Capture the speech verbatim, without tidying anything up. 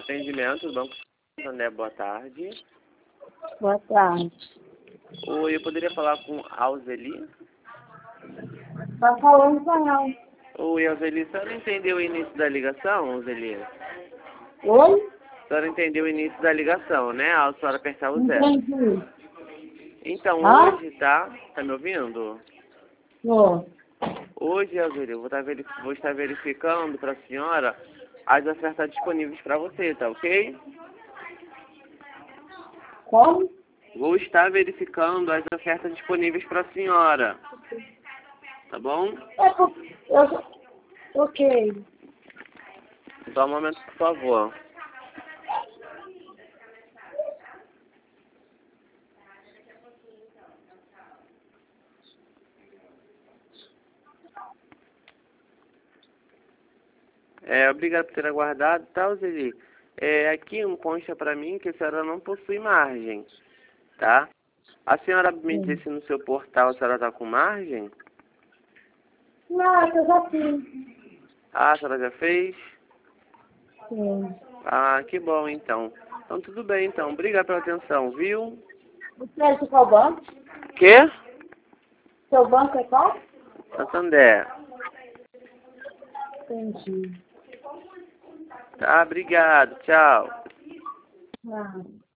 Atendimento do Banco Santander, boa tarde. Boa tarde. Oi, eu poderia falar com a Alzeli? Tá falando espanhol. Oi, Alzeli, a senhora entendeu o início da ligação, Alzeli? Oi? A senhora entendeu o início da ligação, né? A senhora apertar o zero. Entendi. Então, Hã? hoje, tá? Tá me ouvindo? Tô. Hoje, Alzeli, eu vou estar, verif vou estar verificando para a senhora as ofertas disponíveis para você, tá ok? Como? Vou estar verificando as ofertas disponíveis para a senhora, tá bom? É por... Eu... Ok. Só um momento, por favor. É, obrigado por ter aguardado, tá, Alzeli? É, aqui um consta para mim que a senhora não possui margem, tá? A senhora me Sim. disse no seu portal, a senhora está com margem? Não, eu já fiz. Ah, a senhora já fez? Sim. Ah, que bom, então. Então, tudo bem, então. Obrigado pela atenção, viu? Você é de qual banco? Quê? Seu banco é qual? Santander. Entendi. Tá, obrigado. Tchau. Ah.